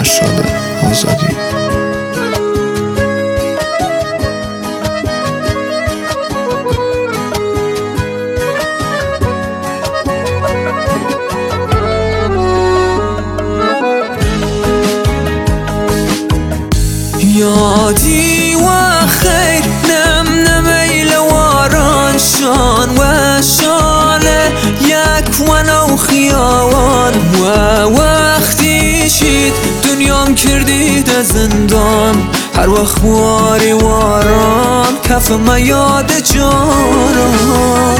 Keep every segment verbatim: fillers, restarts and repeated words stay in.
ارشاد آزادی. یادی و خیر نم نمیل واران شان و شاله یک و نو خیابان و وقتی شید دنیام کردی ده زندان هر وقت واری واران کف ما یاد جانان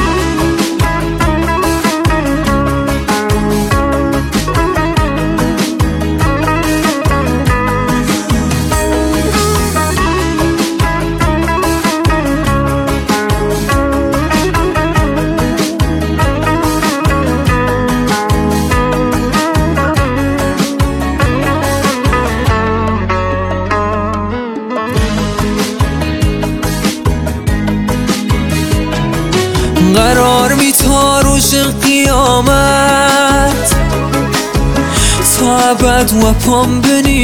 قرار می تا روز قیامت تا ابد و پام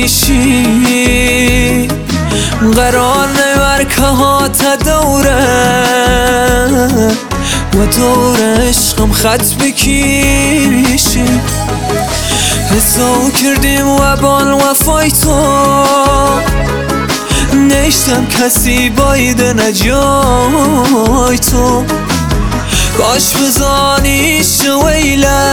بنیشی قرار نور که ها تا دوره و دور عشقم خط بکیشی حساب کردیم و بال وفای تو نشتم کسی باید نجای تو کاش بزانی شویله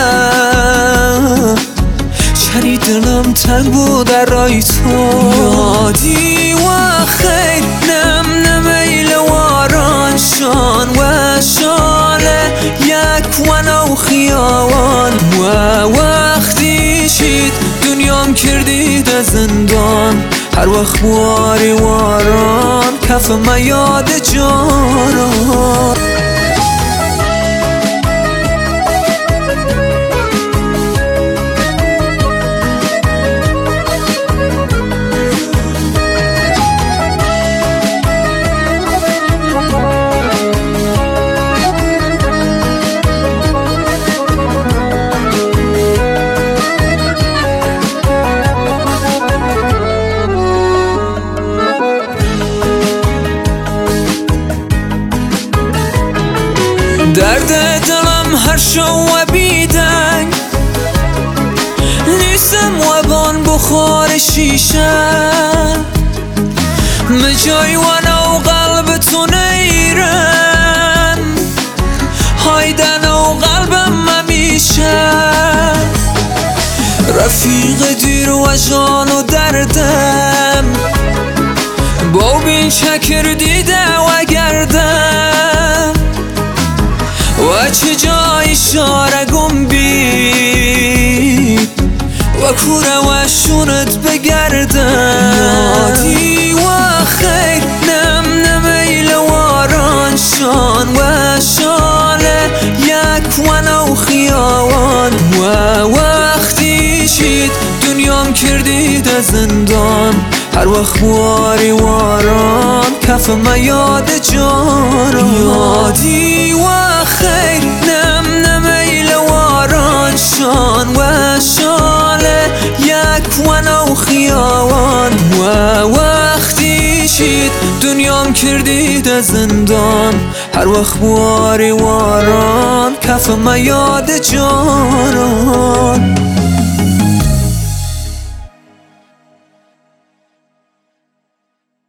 چنی دلم تنگ بود در رای تو یادی و خیر نم نمیل واران شان و شاله یک و نو خیابان و وقتی شید دنیام کردی ده زندان هر وقت واری واران کف ما یاد جانان درد دلم هر شو و بیدنگ نیستم و بان بخار شیشه مجای و نو قلب تو نیرم هایدن و قلبم ممیشه رفیق دیر و جان و دردم با بین چکر دیده و گردم و چه جای شاره گم بید و کوره و شونت بگردم یادی و خیر نم نمیل واران شان و شاله یک و نو خیابان و وقتی شید دنیام کردی ده زندان هر وقت واری واران کف ما یاد جانان یادی و خیر نم نمیل واران شان و شاله یک و نو خیابان و وقتی شید دنیام کردی ده زندان هر وقت واری واران کف ما یاد جانان